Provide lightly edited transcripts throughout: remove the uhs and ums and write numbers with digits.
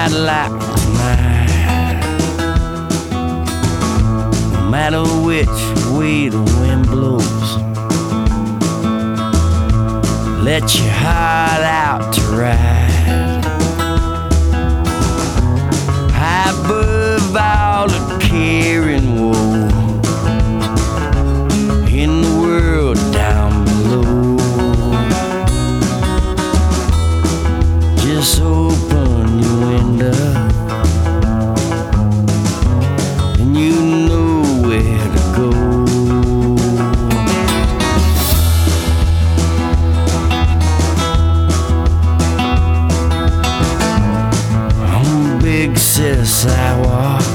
night like tonight. No matter which way the wind blows, let your heart out to ride. High above all the care and woe in the world down below. Just open your window and you know where to go. On the big city sidewalk,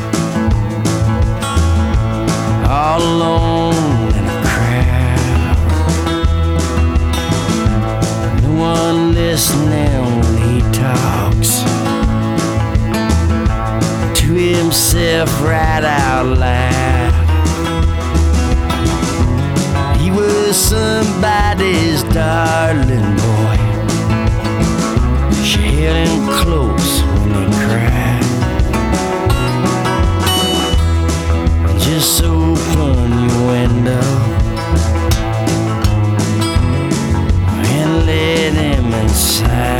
all alone in a crowd, no one listening when he talks to himself right out loud. He was somebody's darling boy. She held him close when he cried. Just open your window and let him inside.